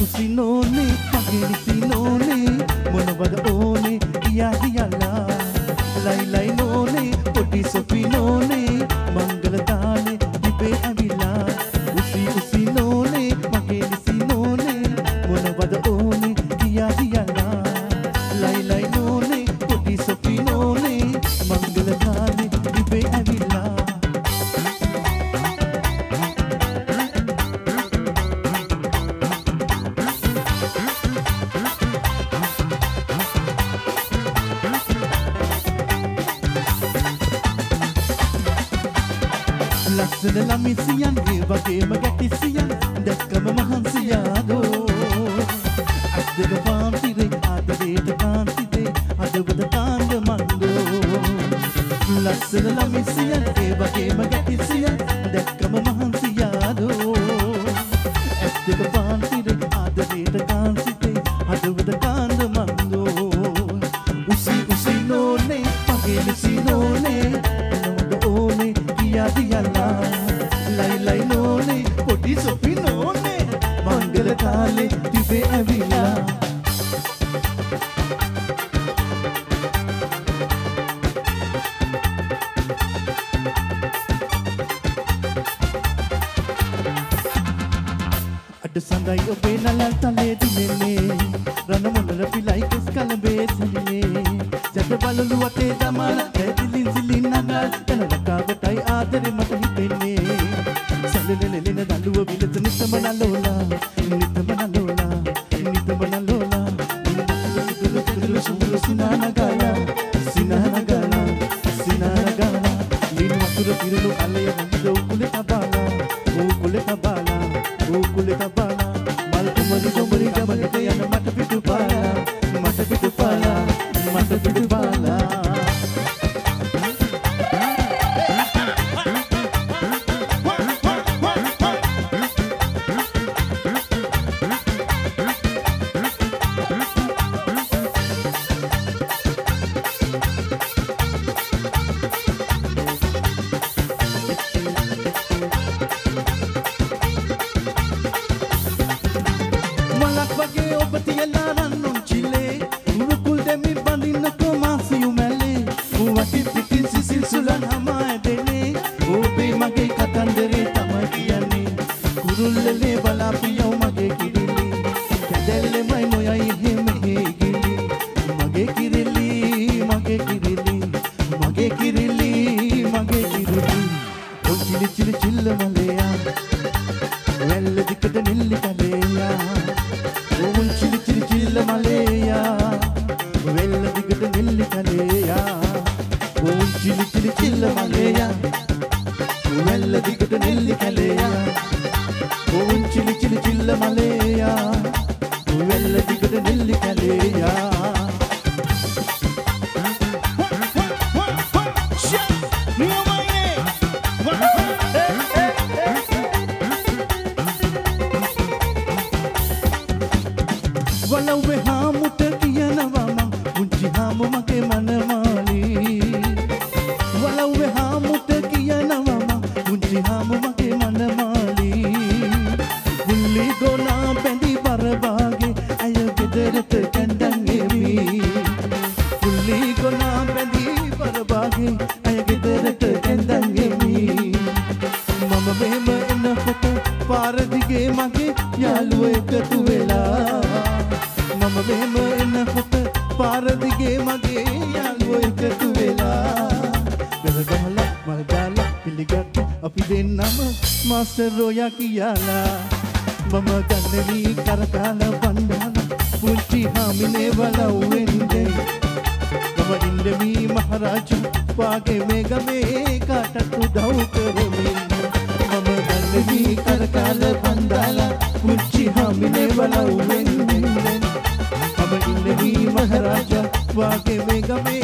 උසිනෝනේ මගේ නිසිනෝනේ මොනවද ඕනේ කියා හියලා ලයි ලයි නෝනේ පොඩි සොපිනෝනේ මංගල තාලේ දිපේ ඇවිලා උසිනෝනේ මගේ නිසිනෝනේ මොනවද ඕනේ කියා හියලා ලයි ලයි නෝනේ පොඩි සොපිනෝනේ මංගල තාලේ දිපේ ඇවිලා ලස්සන ළමිසියන් ඒ වගේම ගැටිසියන් දැක්කම මහන්සියාදෝ අස් දෙක පාන්තිරේ ආදරේට කාන්තිදේ අදවද කාන්ද මන්දෝ ලස්සන ළමිසියන් ඒ වගේම ගැටිසියන් දැක්කම මහන්සියාදෝ අස් දෙක පාන්තිරේ ආදරේට කාන්තිදේ අදවද කාන්ද මන්දෝ උසිනෝනේ මගේ නිසිනෝනේ මොනවද ඕනේ කියා දියලා ලයි ලයි නෝනේ පොඩි සොපිනෝනේ මංගල තාලේ දිවේ ඇවිලා අඩ සඳයි ඔබේ නලල් තලේ දිනෙන්නේ රණ මොනර පිලයි කෙස් කලඹේ සැලිනේ ජට බලලු වටේ දමන ඇදිලින් සිලින් නගල් යන රකාවටයි ආදරේ මට හිතෙන්නේ සැලලෙලෙන දඬුව විලස නිතම නලෝලා නිතම නලෝලා නිතම නලෝලා සිනානගාලා සිනානගාලා සිනානගාලා නින් වතුර පිරුණු අලය වඳ උකුලේ තබාලා උකුලේ තබාලා උකුලේ තබාලා මල් කුමරි කුමරි ගමනට යන මට පිටුපාලා මට පිටුපාලා මට පිටුපාලා රෝයා කියාලා මම ගන්නවී කරකාලා බණ්ඩාලා පුංචි හාමිනේ බලවෙන්නේ මම ඉන්දමී මහරජු වාගේ මේ ගමේ කාටත් උදව් කරමින් මම ගන්නවී කරකාලා බණ්ඩාලා පුංචි හාමිනේ බලවෙන්නේ මම ඉන්දමී මහරජා වාගේ මේ ගමේ